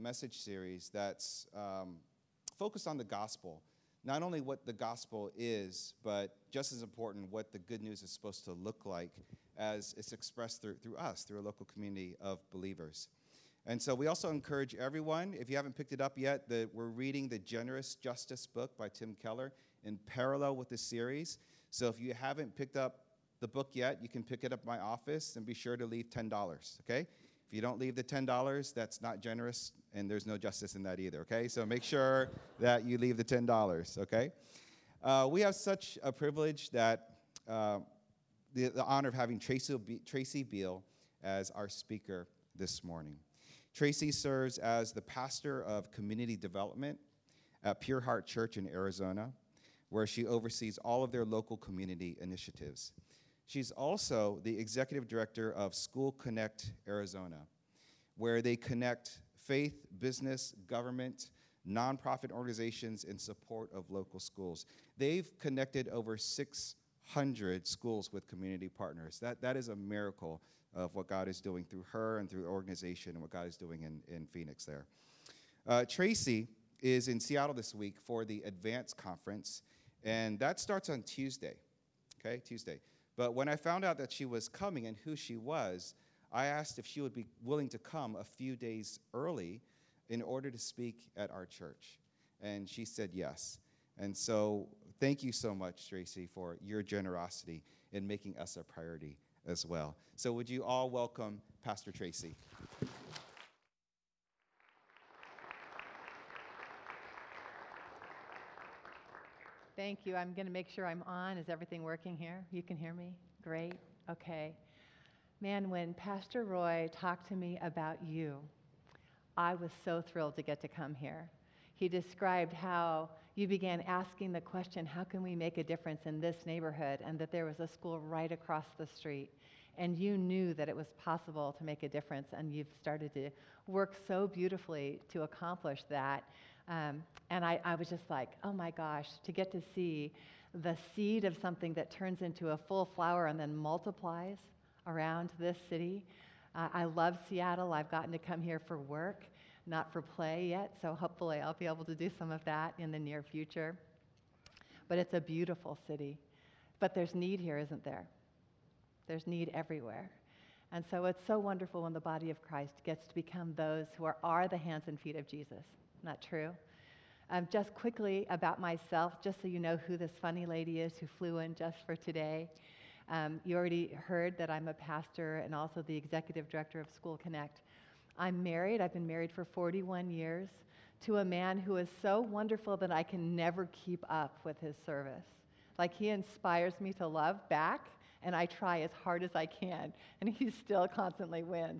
message series that's focused on the gospel. Not only what the gospel is, but just as important, what the good news is supposed to look like as it's expressed through us, through a local community of believers. And so we also encourage everyone, if you haven't picked it up yet, that we're reading the Generous Justice book by Tim Keller in parallel with the series. So if you haven't picked up the book yet, you can pick it up in my office and be sure to leave $10, okay? If you don't leave the $10, that's not generous, and there's no justice in that either, okay? So make sure that you leave the $10, okay? We have such a privilege that the honor of having Tracy Beal as our speaker this morning. Tracy serves as the pastor of community development at Pure Heart Church in Arizona, where she oversees all of their local community initiatives. She's also the executive director of School Connect Arizona, where they connect faith, business, government, nonprofit organizations in support of local schools. They've connected over 600 schools with community partners. That is a miracle of what God is doing through her and through the organization and what God is doing in Phoenix there. Tracy is in Seattle this week for the Advance Conference, and that starts on Tuesday, okay, Tuesday. But when I found out that she was coming and who she was, I asked if she would be willing to come a few days early in order to speak at our church. And she said yes. And so thank you so much, Tracy, for your generosity in making us a priority as well. So would you all welcome Pastor Tracy? Thank you. I'm going to make sure I'm on. Is everything working here? You can hear me? Great. Okay. Man, when Pastor Roy talked to me about you, I was so thrilled to get to come here. He described how you began asking the question, how can we make a difference in this neighborhood? And that there was a school right across the street. And you knew that it was possible to make a difference, and you've started to work so beautifully to accomplish that. And I was just like, oh my gosh, to get to see the seed of something that turns into a full flower and then multiplies around this city. I love Seattle. I've gotten to come here for work, not for play yet, so hopefully I'll be able to do some of that in the near future. But it's a beautiful city. But there's need here, isn't there? There's need everywhere. And so it's so wonderful when the body of Christ gets to become those who are the hands and feet of Jesus. Isn't that true? Just quickly about myself, just so you know who this funny lady is who flew in just for today. You already heard that I'm a pastor and also the executive director of School Connect. I'm married. I've been married for 41 years to a man who is so wonderful that I can never keep up with his service. Like, he inspires me to love back, and I try as hard as I can, and he still constantly wins.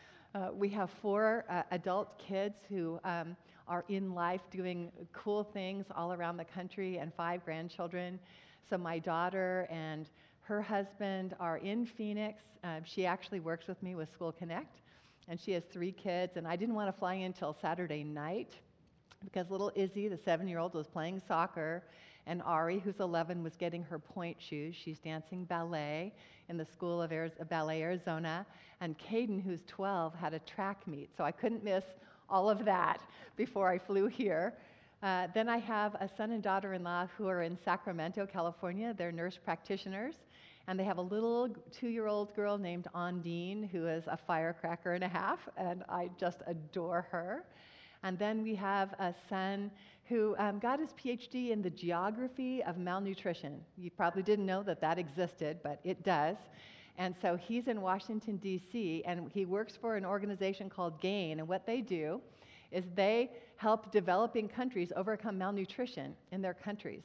We have 4 adult kids who are in life doing cool things all around the country, and 5 grandchildren. So my daughter and her husband are in Phoenix. She actually works with me with School Connect, and she has 3 kids, and I didn't want to fly in until Saturday night because little Izzy, the 7-year-old, was playing soccer, and Ari, who's 11, was getting her pointe shoes. She's dancing ballet in the School of Ballet Arizona. And Caden, who's 12, had a track meet. So I couldn't miss all of that before I flew here. Then I have a son and daughter-in-law who are in Sacramento, California. They're nurse practitioners. And they have a little 2-year-old girl named Ondine, who is a firecracker and a half, and I just adore her. And then we have a son who got his PhD in the geography of malnutrition. You probably didn't know that that existed, but it does. And so he's in Washington, D.C., and he works for an organization called GAIN. And what they do is they help developing countries overcome malnutrition in their countries.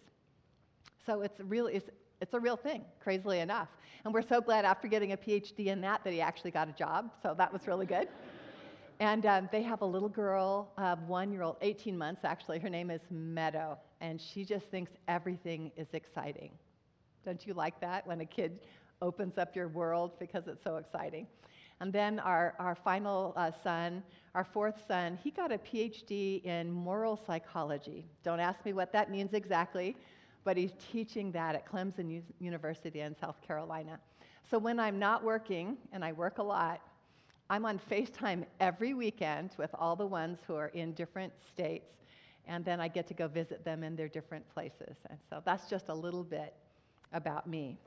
So it's a real thing, crazily enough. And we're so glad after getting a PhD in that he actually got a job. So that was really good. And they have a little girl, 1-year-old, 18 months actually. Her name is Meadow, and she just thinks everything is exciting. Don't you like that when a kid opens up your world because it's so exciting? And then our final son, our 4th son, he got a PhD in moral psychology. Don't ask me what that means exactly, but he's teaching that at Clemson University in South Carolina. So when I'm not working, and I work a lot, I'm on FaceTime every weekend with all the ones who are in different states, and then I get to go visit them in their different places. And so that's just a little bit about me.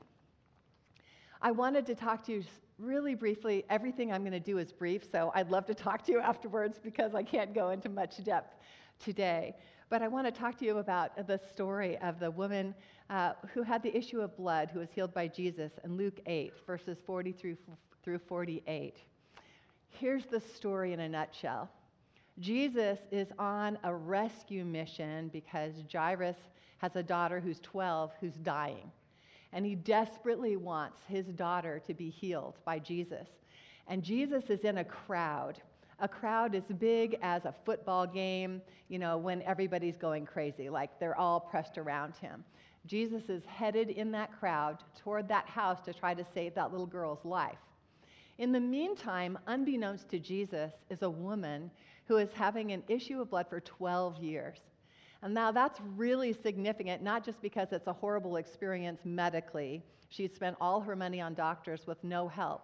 I wanted to talk to you really briefly. Everything I'm going to do is brief, so I'd love to talk to you afterwards because I can't go into much depth today. But I want to talk to you about the story of the woman who had the issue of blood, who was healed by Jesus in Luke 8, verses 40 through 48. Here's the story in a nutshell. Jesus is on a rescue mission because Jairus has a daughter who's 12 who's dying. And he desperately wants his daughter to be healed by Jesus. And Jesus is in a crowd as big as a football game, when everybody's going crazy, like they're all pressed around him. Jesus is headed in that crowd toward that house to try to save that little girl's life. In the meantime, unbeknownst to Jesus, is a woman who is having an issue of blood for 12 years. And now that's really significant, not just because it's a horrible experience medically. She'd spent all her money on doctors with no help.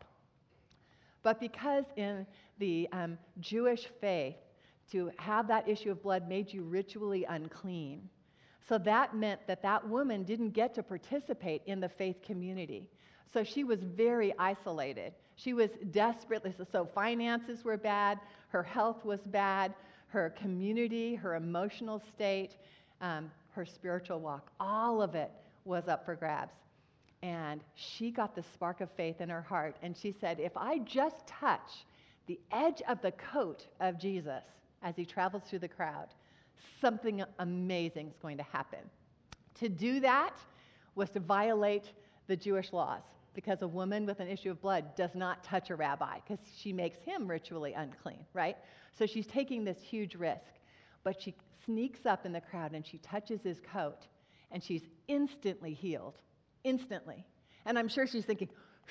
But because in the Jewish faith, to have that issue of blood made you ritually unclean. So that meant that woman didn't get to participate in the faith community. So she was very isolated. She was desperately, so finances were bad, her health was bad, her community, her emotional state, her spiritual walk, all of it was up for grabs. And she got the spark of faith in her heart, and she said, if I just touch the edge of the coat of Jesus as he travels through the crowd, something amazing is going to happen. To do that was to violate the Jewish laws, because a woman with an issue of blood does not touch a rabbi, because she makes him ritually unclean, right? So she's taking this huge risk. But she sneaks up in the crowd and she touches his coat, and she's instantly healed. Instantly. And I'm sure she's thinking,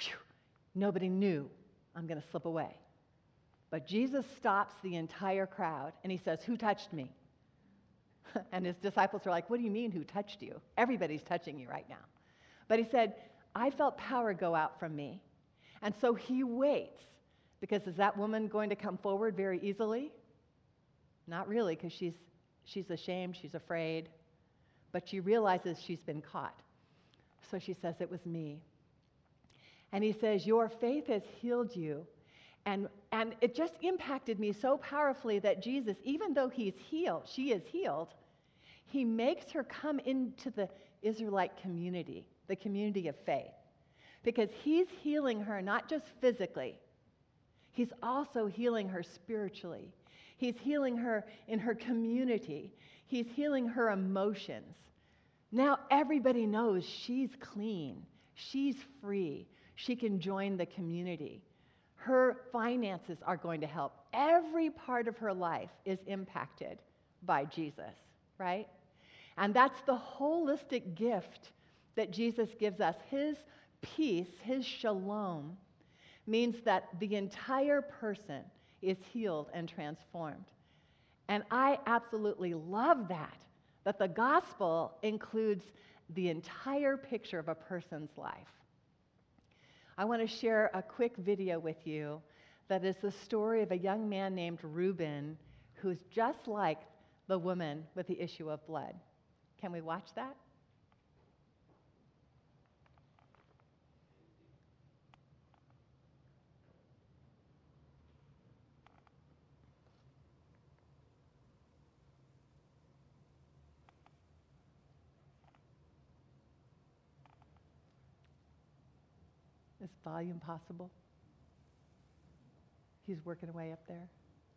nobody knew, I'm going to slip away. But Jesus stops the entire crowd and he says, who touched me? And his disciples are like, what do you mean, who touched you? Everybody's touching you right now. But he said, I felt power go out from me. And so he waits, because is that woman going to come forward very easily? Not really, because she's ashamed, she's afraid, but she realizes she's been caught. So she says, it was me. And he says, your faith has healed you. And it just impacted me so powerfully that Jesus, even though she is healed, he makes her come into the Israelite community, the community of faith. Because he's healing her not just physically, he's also healing her spiritually. He's healing her in her community. He's healing her emotions. Now everybody knows she's clean, she's free, she can join the community. Her finances are going to help. Every part of her life is impacted by Jesus, right? And that's the holistic gift that Jesus gives us. His peace, his shalom, means that the entire person is healed and transformed. And I absolutely love that the gospel includes the entire picture of a person's life. I want to share a quick video with you that is the story of a young man named Reuben, who's just like the woman with the issue of blood. Can we watch that? Is volume possible? He's working away up there.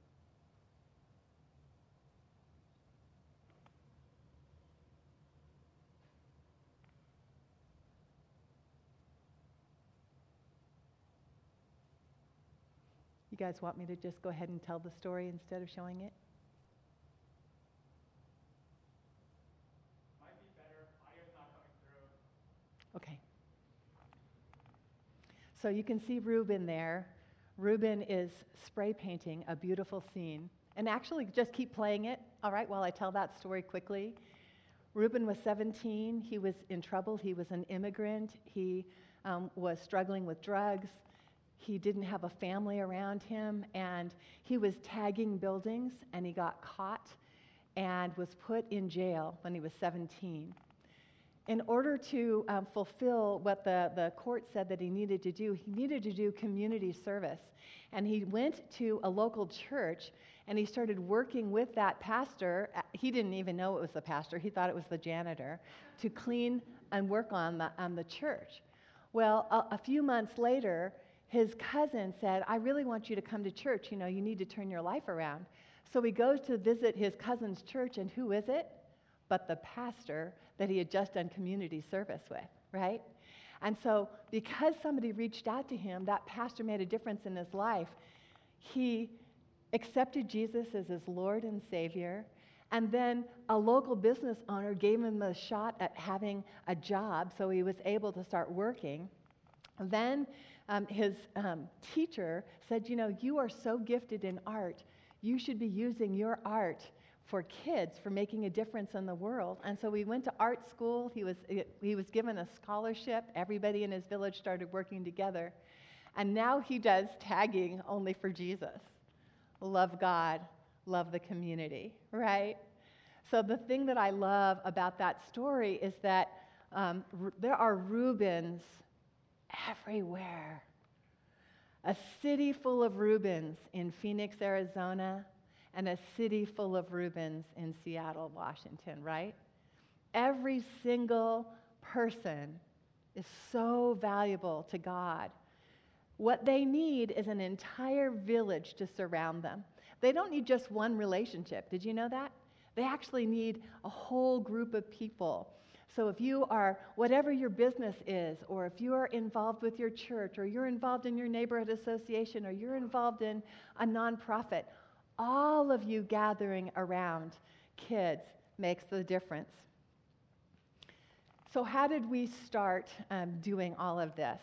You guys want me to just go ahead and tell the story instead of showing it? Might be better. Audio's not coming through. Okay. So you can see Reuben there. Reuben is spray painting a beautiful scene. And actually, just keep playing it, all right, while I tell that story quickly. Reuben was 17. He was in trouble. He was an immigrant. He was struggling with drugs. He didn't have a family around him, and he was tagging buildings, and he got caught and was put in jail when he was 17. In order to fulfill what the court said that he needed to do community service. And he went to a local church, and he started working with that pastor. He didn't even know it was the pastor. He thought it was the janitor, to clean and work on the church. Well, a few months later, his cousin said, I really want you to come to church. You need to turn your life around. So he goes to visit his cousin's church, and who is it? But the pastor that he had just done community service with, right? And so because somebody reached out to him, that pastor made a difference in his life. He accepted Jesus as his Lord and Savior, and then a local business owner gave him a shot at having a job, so he was able to start working. Then his teacher said, you are so gifted in art. You should be using your art for kids, for making a difference in the world. And so we went to art school. He was given a scholarship. Everybody in his village started working together. And now he does tagging only for Jesus. Love God, love the community, right? So the thing that I love about that story is that there are Reubens everywhere. A city full of Reubens in Phoenix, Arizona, and a city full of Reubens in Seattle, Washington, right? Every single person is so valuable to God. What they need is an entire village to surround them. They don't need just one relationship. Did you know that? They actually need a whole group of people. So if you are, whatever your business is, or if you are involved with your church, or you're involved in your neighborhood association, or you're involved in a nonprofit, all of you gathering around kids makes the difference. So how did we start doing all of this?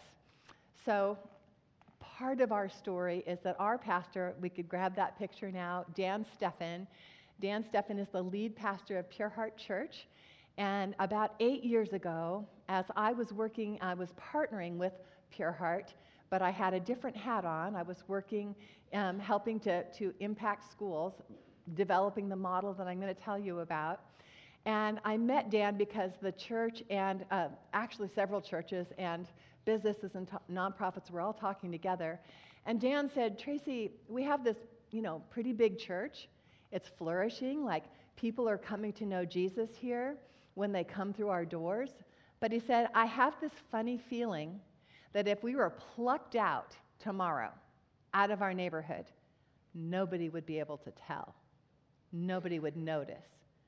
So part of our story is that our pastor, we could grab that picture now, Dan Steffen. Dan Steffen is the lead pastor of Pure Heart Church. And about 8 years ago, as I was partnering with Pure Heart, but I had a different hat on. I was working, helping to impact schools, developing the model that I'm going to tell you about. And I met Dan because the church and actually several churches and businesses and nonprofits were all talking together. And Dan said, Tracy, we have this, pretty big church. It's flourishing, like people are coming to know Jesus here when they come through our doors. But he said, I have this funny feeling that if we were plucked out tomorrow, out of our neighborhood, nobody would be able to tell. Nobody would notice.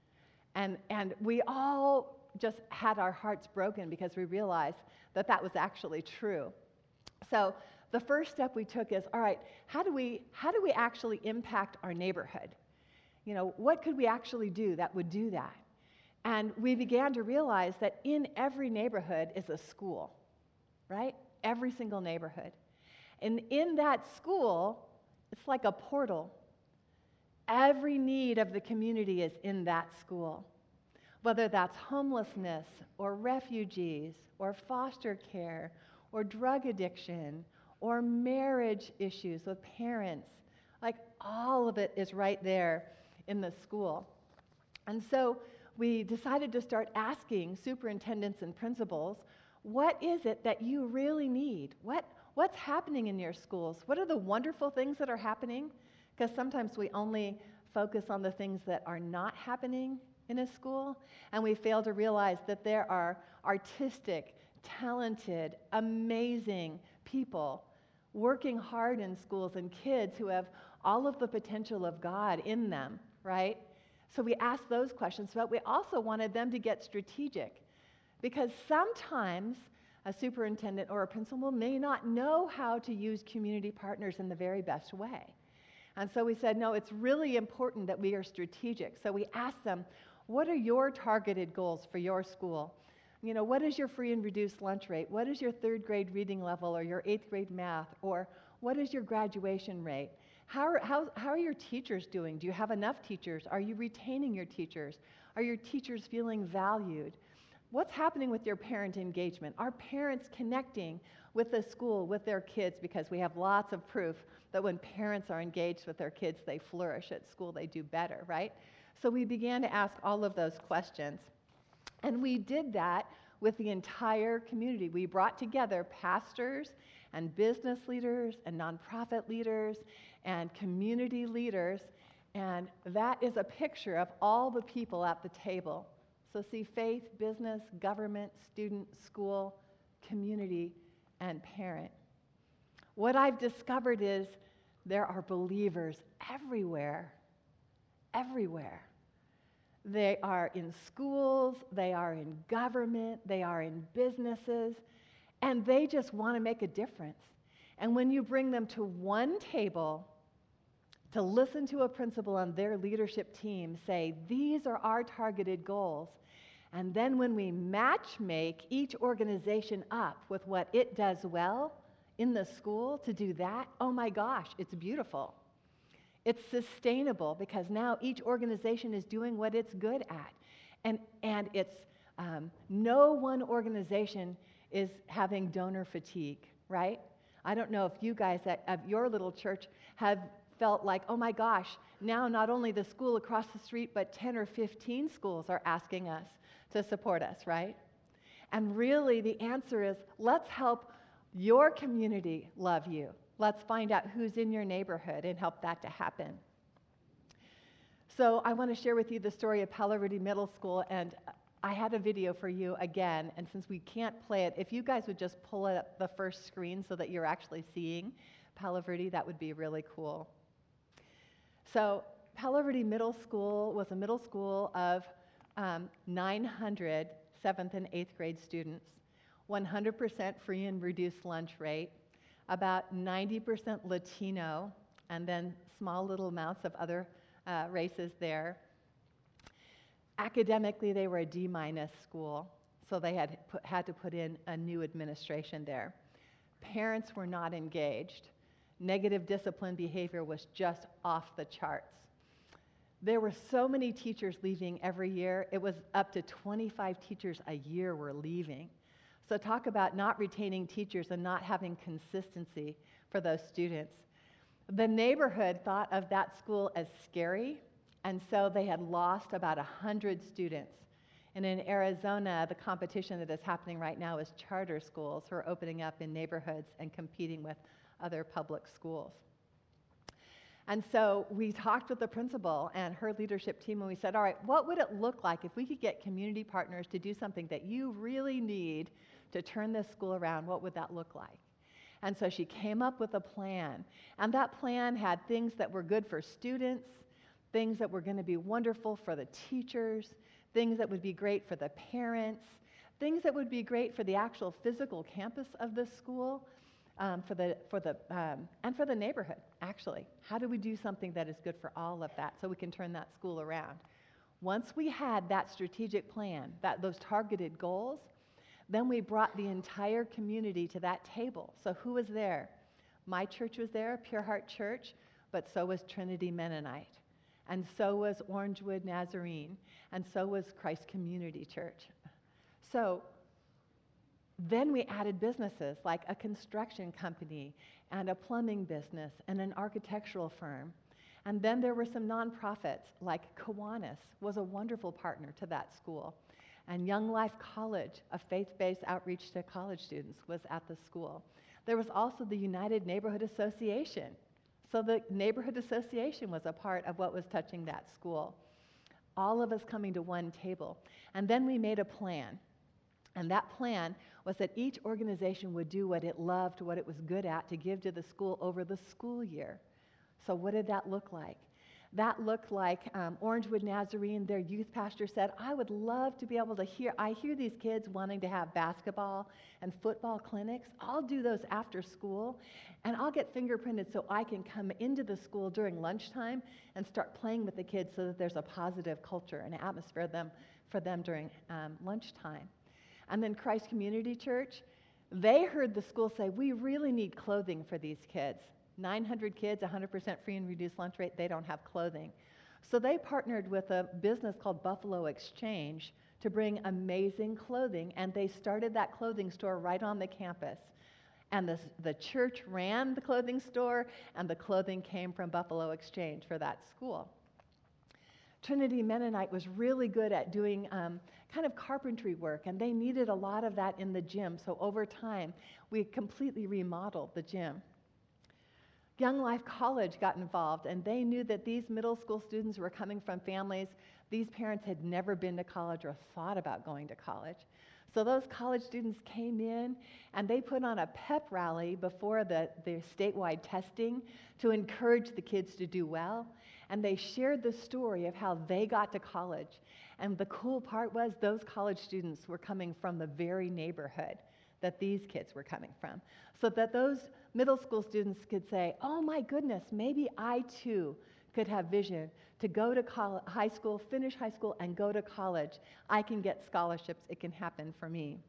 And we all just had our hearts broken because we realized that was actually true. So the first step we took is, all right, how do we actually impact our neighborhood? What could we actually do that would do that? And we began to realize that in every neighborhood is a school, right? Every single neighborhood. And in that school, it's like a portal. Every need of the community is in that school. Whether that's homelessness or refugees or foster care or drug addiction or marriage issues with parents, like all of it is right there in the school. And so we decided to start asking superintendents and principals, what is it that you really need? What's happening in your schools? What are the wonderful things that are happening? Because sometimes we only focus on the things that are not happening in a school, and we fail to realize that there are artistic, talented, amazing people working hard in schools and kids who have all of the potential of God in them, right? So we asked those questions, but we also wanted them to get strategic, because sometimes a superintendent or a principal may not know how to use community partners in the very best way. And so we said, no, it's really important that we are strategic. So we asked them, what are your targeted goals for your school? What is your free and reduced lunch rate? What is your third grade reading level or your eighth grade math? Or what is your graduation rate? How are your teachers doing? Do you have enough teachers? Are you retaining your teachers? Are your teachers feeling valued? What's happening with your parent engagement? Are parents connecting with the school, with their kids? Because we have lots of proof that when parents are engaged with their kids, they flourish at school, they do better, right? So we began to ask all of those questions. And we did that with the entire community. We brought together pastors and business leaders and nonprofit leaders and community leaders, and that is a picture of all the people at the table. So see faith, business, government, student, school, community, and parent. What I've discovered is there are believers everywhere, everywhere. They are in schools, they are in government, they are in businesses, and they just want to make a difference. And when you bring them to one table to listen to a principal on their leadership team say, these are our targeted goals, and then when we match make each organization up with what it does well in the school to do that, oh my gosh, it's beautiful. It's sustainable because now each organization is doing what it's good at. And it's no one organization is having donor fatigue, right? I don't know if you guys at your little church have felt like, oh my gosh, now not only the school across the street, but 10 or 15 schools are asking us to support us, right? And really the answer is, let's help your community love you. Let's find out who's in your neighborhood and help that to happen. So I want to share with you the story of Palo Verde Middle School, and I had a video for you again, and since we can't play it, if you guys would just pull up the first screen so that you're actually seeing Palo Verde, that would be really cool. So Palo Verde Middle School was a middle school of 900 7th and 8th grade students, 100% free and reduced lunch rate, about 90% Latino, and then small little amounts of other races there. Academically, they were a D- school, so they had to put in a new administration there. Parents were not engaged. Negative discipline behavior was just off the charts. There were so many teachers leaving every year. It was up to 25 teachers a year were leaving. So talk about not retaining teachers and not having consistency for those students. The neighborhood thought of that school as scary, and so they had lost about 100 students. And in Arizona, the competition that is happening right now is charter schools who are opening up in neighborhoods and competing with other public schools. And so we talked with the principal and her leadership team, and we said, all right, what would it look like if we could get community partners to do something that you really need to turn this school around? What would that look like? And so she came up with a plan, and that plan had things that were good for students, things that were going to be wonderful for the teachers, things that would be great for the parents, things that would be great for the actual physical campus of the school, and for the neighborhood, actually. How do we do something that is good for all of that so we can turn that school around? Once we had that strategic plan, those targeted goals, then we brought the entire community to that table. So who was there? My church was there, Pure Heart Church, but so was Trinity Mennonite, and so was Orangewood Nazarene, and so was Christ Community Church. So then we added businesses like a construction company and a plumbing business and an architectural firm. And then there were some nonprofits like Kiwanis was a wonderful partner to that school. And Young Life College, a faith-based outreach to college students, was at the school. There was also the United Neighborhood Association. So the neighborhood association was a part of what was touching that school. All of us coming to one table. And then we made a plan. And that plan was that each organization would do what it loved, what it was good at, to give to the school over the school year. So what did that look like? That looked like Orangewood Nazarene, their youth pastor said, I would love to be able to I hear these kids wanting to have basketball and football clinics. I'll do those after school, and I'll get fingerprinted so I can come into the school during lunchtime and start playing with the kids so that there's a positive culture and atmosphere for them during lunchtime. And then Christ Community Church, they heard the school say, we really need clothing for these kids. 900 kids, 100% free and reduced lunch rate, they don't have clothing. So they partnered with a business called Buffalo Exchange to bring amazing clothing, and they started that clothing store right on the campus. And the church ran the clothing store, and the clothing came from Buffalo Exchange for that school. Trinity Mennonite was really good at doing kind of carpentry work, and they needed a lot of that in the gym. So over time, we completely remodeled the gym. Young Life College got involved, and they knew that these middle school students were coming from families. These parents had never been to college or thought about going to college. So those college students came in, and they put on a pep rally before the statewide testing to encourage the kids to do well. And they shared the story of how they got to college. And the cool part was those college students were coming from the very neighborhood that these kids were coming from. So that those middle school students could say, oh my goodness, maybe I too could have vision to go to high school, finish high school, and go to college. I can get scholarships. It can happen for me.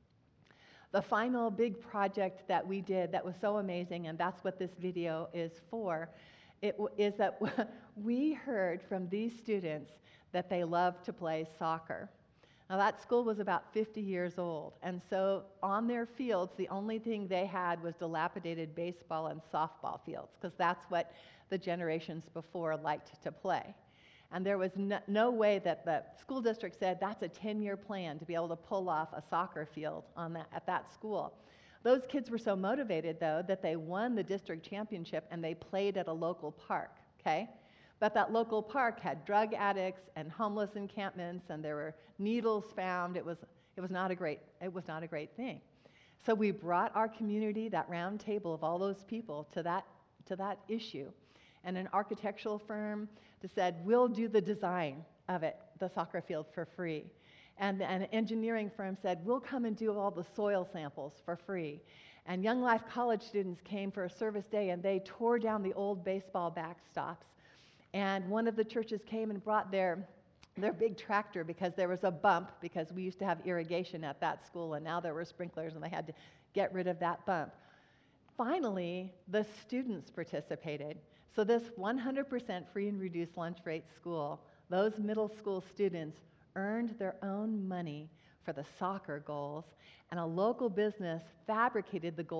The final big project that we did that was so amazing, and that's what this video is for, is that we heard from these students that they love to play soccer. Now, that school was about 50 years old, and so on their fields, the only thing they had was dilapidated baseball and softball fields, because that's what the generations before liked to play. And there was no way that the school district said that's a 10-year plan to be able to pull off a soccer field at that school. Those kids were so motivated, though, that they won the district championship and they played at a local park, okay? But that local park had drug addicts and homeless encampments, and there were needles found. It was not a great thing. So we brought our community, that round table of all those people, to that issue. And an architectural firm said, we'll do the design of it, the soccer field, for free. And an engineering firm said, we'll come and do all the soil samples for free. And Young Life College students came for a service day, and they tore down the old baseball backstops. And one of the churches came and brought their big tractor, because there was a bump, because we used to have irrigation at that school, and now there were sprinklers, and they had to get rid of that bump. Finally, the students participated. So this 100% free and reduced lunch rate school, those middle school students earned their own money for the soccer goals, and a local business fabricated the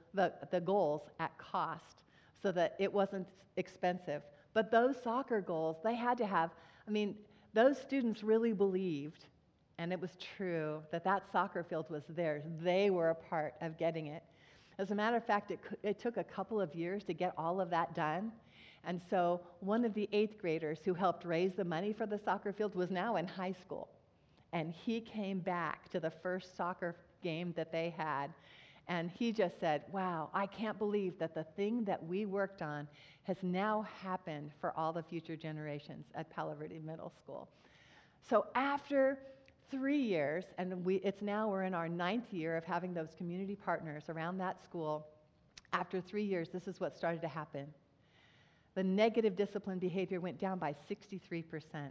goals at cost so that it wasn't expensive. But those soccer goals, they had to have, those students really believed, and it was true, that soccer field was theirs. They were a part of getting it. As a matter of fact, it took a couple of years to get all of that done. And so one of the 8th graders who helped raise the money for the soccer field was now in high school. And he came back to the first soccer game that they had. And he just said, wow, I can't believe that the thing that we worked on has now happened for all the future generations at Palo Verde Middle School. So after 3 years, and we're in our 9th year of having those community partners around that school, after 3 years, this is what started to happen. The negative discipline behavior went down by 63%.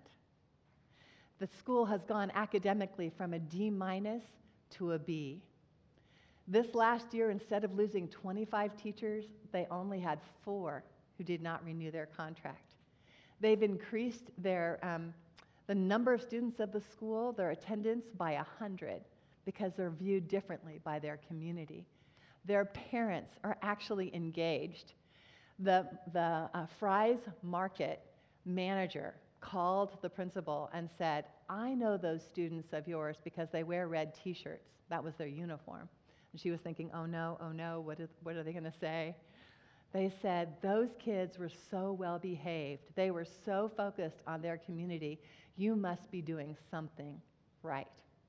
The school has gone academically from a D- to a B. This last year, instead of losing 25 teachers, they only had 4 who did not renew their contract. They've increased the number of students of the school, their attendance, by 100, because they're viewed differently by their community. Their parents are actually engaged. The Fry's Market manager called the principal and said, I know those students of yours because they wear red t-shirts. That was their uniform. And she was thinking, oh no, what are they going to say? They said, those kids were so well behaved. They were so focused on their community. You must be doing something right.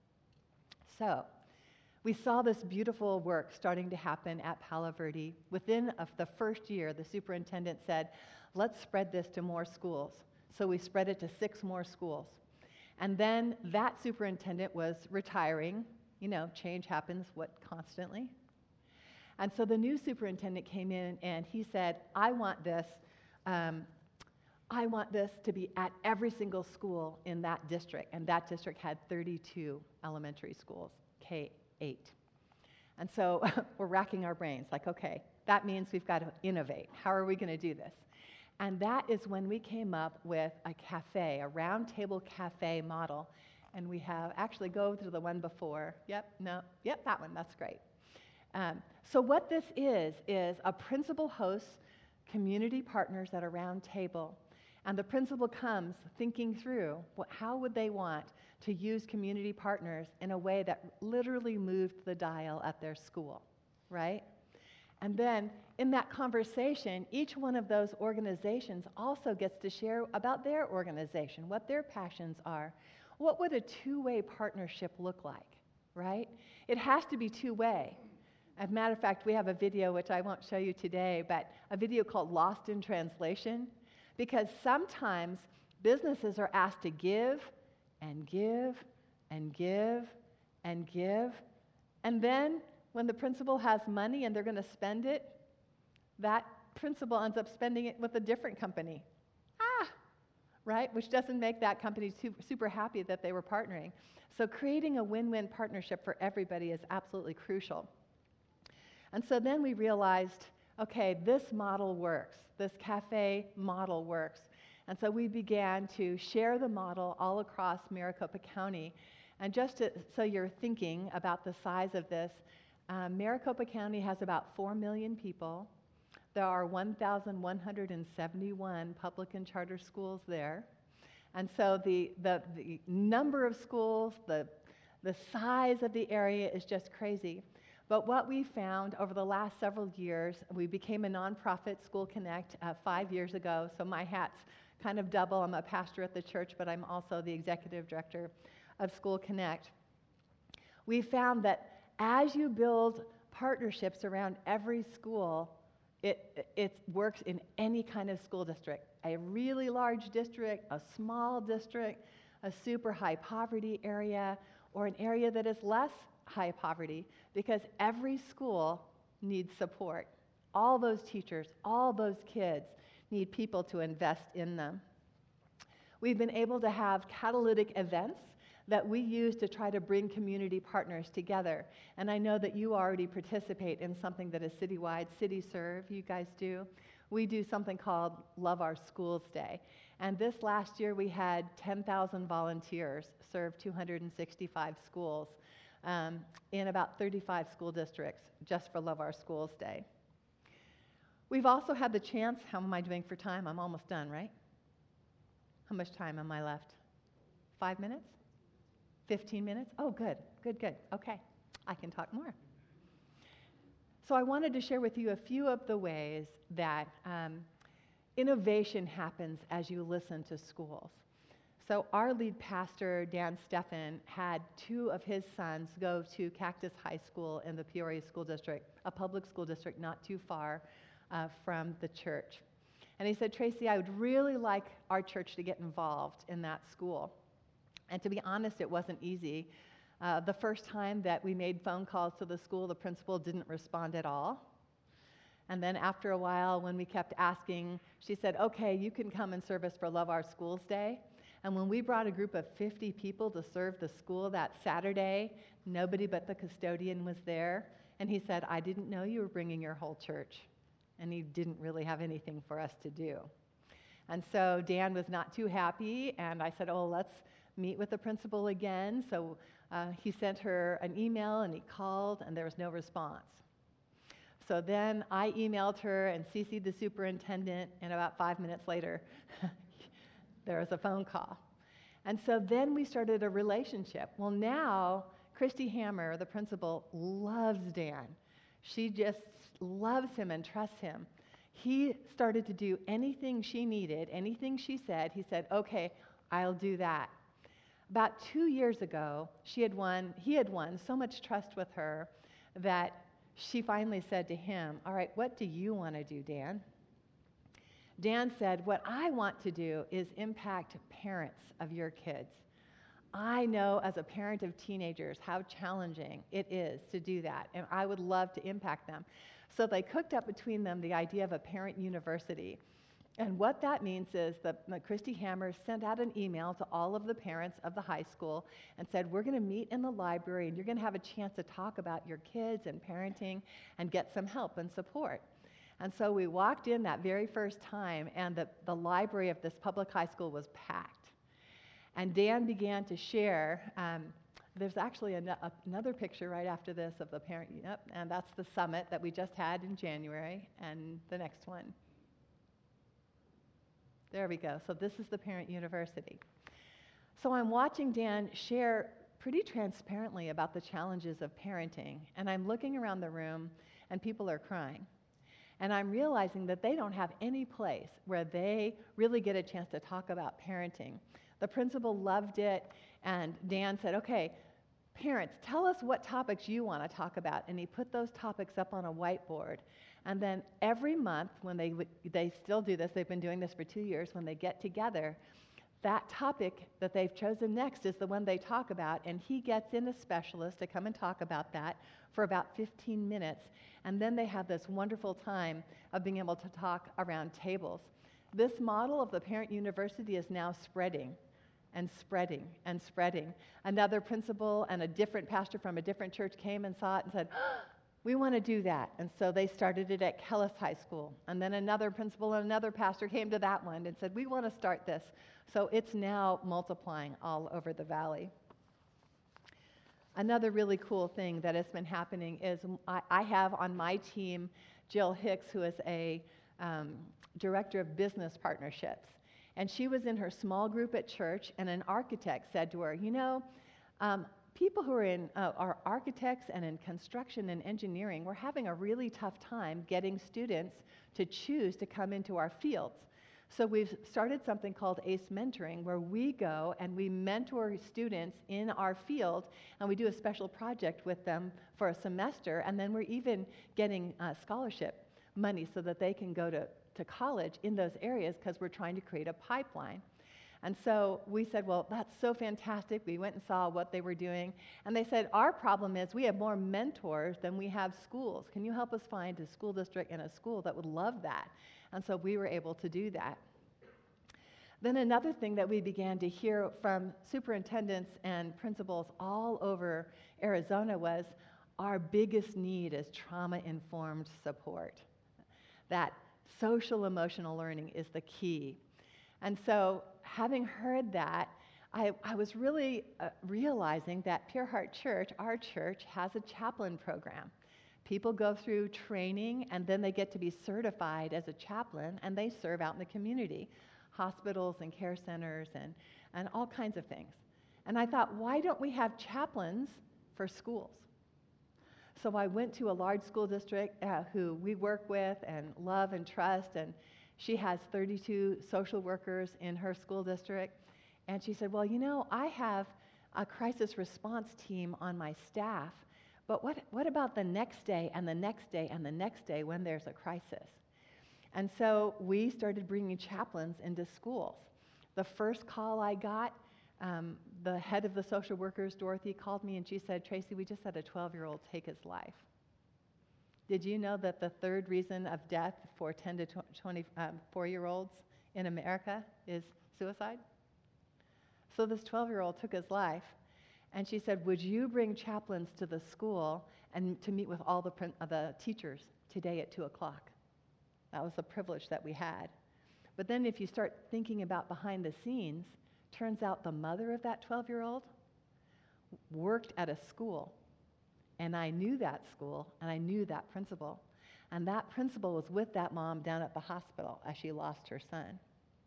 So we saw this beautiful work starting to happen at Palo Verde. Within the first year, the superintendent said, let's spread this to more schools. So we spread it to 6 more schools. And then that superintendent was retiring. Change happens, constantly? And so the new superintendent came in and he said, I want this to be at every single school in that district. And that district had 32 elementary schools, K-8. And so we're racking our brains, like, okay, that means we've got to innovate. How are we going to do this? And that is when we came up with a cafe, a round table cafe model. And we have, actually go to the one before. Yep, no, yep, that one, that's great. So what this is a principal hosts community partners at a round table. And the principal comes thinking through how would they want to use community partners in a way that literally moved the dial at their school, right? And then in that conversation, each one of those organizations also gets to share about their organization, what their passions are. What would a two-way partnership look like, right? It has to be two-way. As a matter of fact, we have a video, which I won't show you today, but a video called Lost in Translation, because sometimes businesses are asked to give and give and give and give, and then when the principal has money and they're going to spend it, that principal ends up spending it with a different company. Right? Which doesn't make that company super happy that they were partnering. So creating a win-win partnership for everybody is absolutely crucial. And so then we realized, okay, this model works. This cafe model works. And so we began to share the model all across Maricopa County. And so you're thinking about the size of this, Maricopa County has about 4 million people. There are 1,171 public and charter schools there. And so the number of schools, the size of the area is just crazy. But what we found over the last several years, we became a nonprofit, School Connect, 5 years ago. So my hat's kind of double. I'm a pastor at the church, but I'm also the executive director of School Connect. We found that as you build partnerships around every school, it works in any kind of school district. A really large district, a small district, a super high poverty area, or an area that is less high poverty, because every school needs support. All those teachers, all those kids need people to invest in them. We've been able to have catalytic events that we use to try to bring community partners together. And I know that you already participate in something that is citywide, CityServe, you guys do. We do something called Love Our Schools Day. And this last year we had 10,000 volunteers serve 265 schools in about 35 school districts just for Love Our Schools Day. We've also had the chance, how am I doing for time? I'm almost done, right? How much time am I left? 5 minutes? 15 minutes? Oh, good. Okay, I can talk more. So I wanted to share with you a few of the ways that innovation happens as you listen to schools. So our lead pastor, Dan Steffen, had 2 of his sons go to Cactus High School in the Peoria School District, a public school district not too far from the church. And he said, Tracy, I would really like our church to get involved in that school. And to be honest, it wasn't easy. The first time that we made phone calls to the school, the principal didn't respond at all. And then after a while, when we kept asking, she said, okay, you can come and serve us for Love Our Schools Day. And when we brought a group of 50 people to serve the school that Saturday, nobody but the custodian was there. And he said, I didn't know you were bringing your whole church. And he didn't really have anything for us to do. And so Dan was not too happy, and I said, oh, let's meet with the principal again. So he sent her an email, and he called, and there was no response. So then I emailed her and CC'd the superintendent, and about 5 minutes later, there was a phone call. And so then we started a relationship. Well, now, Christy Hammer, the principal, loves Dan. She just loves him and trusts him. He started to do anything she needed, anything she said. He said, okay, I'll do that. About 2 years ago, he had won so much trust with her that she finally said to him, all right, what do you want to do, Dan? Dan said, what I want to do is impact parents of your kids. I know as a parent of teenagers how challenging it is to do that, and I would love to impact them. So they cooked up between them the idea of a parent university. And what that means is that Christy Hammer sent out an email to all of the parents of the high school and said, we're going to meet in the library, and you're going to have a chance to talk about your kids and parenting and get some help and support. And so we walked in that very first time, and the library of this public high school was packed. And Dan began to share. There's actually another picture right after this of the parent, and that's the summit that we just had in January, and the next one. There we go. So this is the Parent University. So I'm watching Dan share pretty transparently about the challenges of parenting, and I'm looking around the room, and people are crying. And I'm realizing that they don't have any place where they really get a chance to talk about parenting. The principal loved it, and Dan said, okay, parents, tell us what topics you want to talk about. And he put those topics up on a whiteboard. And then every month, when they still do this, they've been doing this for 2 years, when they get together, that topic that they've chosen next is the one they talk about, and he gets in a specialist to come and talk about that for about 15 minutes. And then they have this wonderful time of being able to talk around tables. This model of the Parent University is now spreading and spreading and spreading. Another principal and a different pastor from a different church came and saw it and said, we want to do that. And so they started it at Kellis High School. And then another principal and another pastor came to that one and said, we want to start this. So it's now multiplying all over the valley. Another really cool thing that has been happening is I have on my team Jill Hicks, who is a director of business partnerships. And she was in her small group at church, and an architect said to her, people who are architects and in construction and engineering, we're having a really tough time getting students to choose to come into our fields. So we've started something called ACE Mentoring, where we go and we mentor students in our field, and we do a special project with them for a semester, and then we're even getting scholarship money so that they can go to college in those areas, because we're trying to create a pipeline. And so we said, well, that's so fantastic. We went and saw what they were doing. And they said, our problem is we have more mentors than we have schools. Can you help us find a school district and a school that would love that? And so we were able to do that. Then another thing that we began to hear from superintendents and principals all over Arizona was our biggest need is trauma-informed support. That social emotional learning is the key. And so having heard that, I was really realizing that Pure Heart Church, our church, has a chaplain program. People go through training, and then they get to be certified as a chaplain, and they serve out in the community, hospitals and care centers and all kinds of things. And I thought, why don't we have chaplains for schools? So I went to a large school district who we work with and love and trust, and she has 32 social workers in her school district. And she said, well, I have a crisis response team on my staff, but what about the next day and the next day and the next day when there's a crisis? And so we started bringing chaplains into schools. The first call I got, the head of the social workers, Dorothy, called me and she said, Tracy, we just had a 12-year-old take his life. Did you know that the third reason of death for 10 to 24-year-olds in America is suicide? So this 12-year-old took his life, and she said, would you bring chaplains to the school and to meet with all the teachers today at 2 o'clock? That was the privilege that we had. But then if you start thinking about behind the scenes, turns out the mother of that 12-year-old worked at a school. And I knew that school, and I knew that principal. And that principal was with that mom down at the hospital as she lost her son.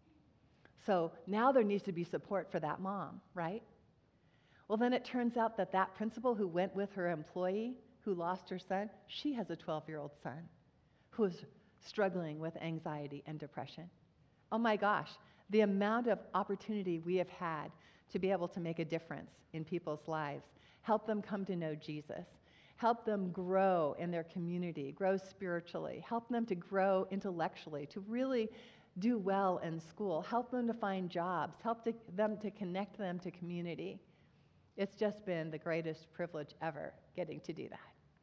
So now there needs to be support for that mom, right? Well, then it turns out that that principal who went with her employee who lost her son, she has a 12-year-old son who is struggling with anxiety and depression. Oh my gosh, the amount of opportunity we have had to be able to make a difference in people's lives, help them come to know Jesus, help them grow in their community, grow spiritually, help them to grow intellectually, to really do well in school, help them to find jobs, them to connect them to community. It's just been the greatest privilege ever getting to do that.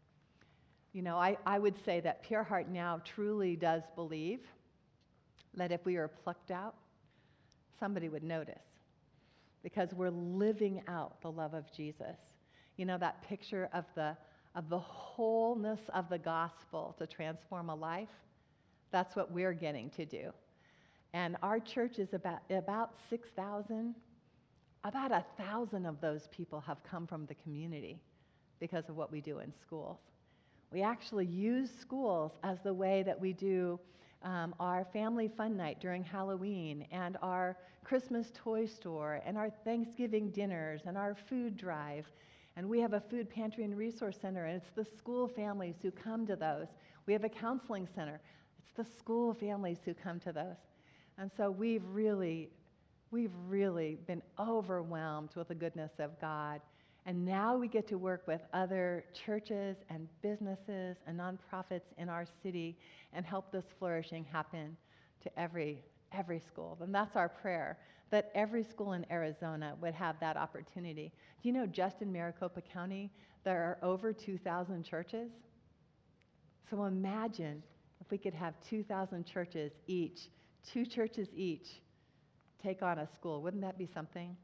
I would say that Pure Heart now truly does believe that if we are plucked out, somebody would notice, because we're living out the love of Jesus. That picture of the wholeness of the gospel to transform a life, that's what we're getting to do. And our church is about 6,000. About 1,000 of those people have come from the community because of what we do in schools. We actually use schools as the way that we do our family fun night during Halloween, and our Christmas toy store, and our Thanksgiving dinners, and our food drive. And we have a food pantry and resource center, and it's the school families who come to those. We have a counseling center. It's the school families who come to those. And so we've really been overwhelmed with the goodness of God. And now we get to work with other churches and businesses and nonprofits in our city and help this flourishing happen to every school. And that's our prayer, that every school in Arizona would have that opportunity. Do you know just in Maricopa County, there are over 2,000 churches? So imagine if we could have 2,000 churches each, 2 churches each, take on a school. Wouldn't that be something?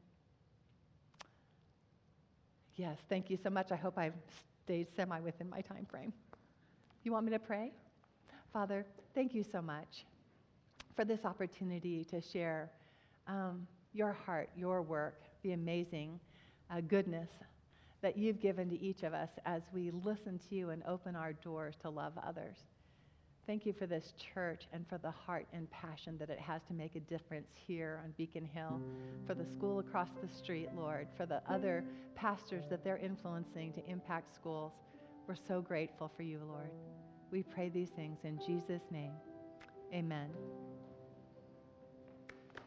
Yes, thank you so much. I hope I've stayed semi within my time frame. You want me to pray? Father, thank you so much for this opportunity to share your heart, your work, the amazing goodness that you've given to each of us as we listen to you and open our doors to love others. Thank you for this church and for the heart and passion that it has to make a difference here on Beacon Hill, for the school across the street, Lord, for the other pastors that they're influencing to impact schools. We're so grateful for you, Lord. We pray these things in Jesus' name. Amen.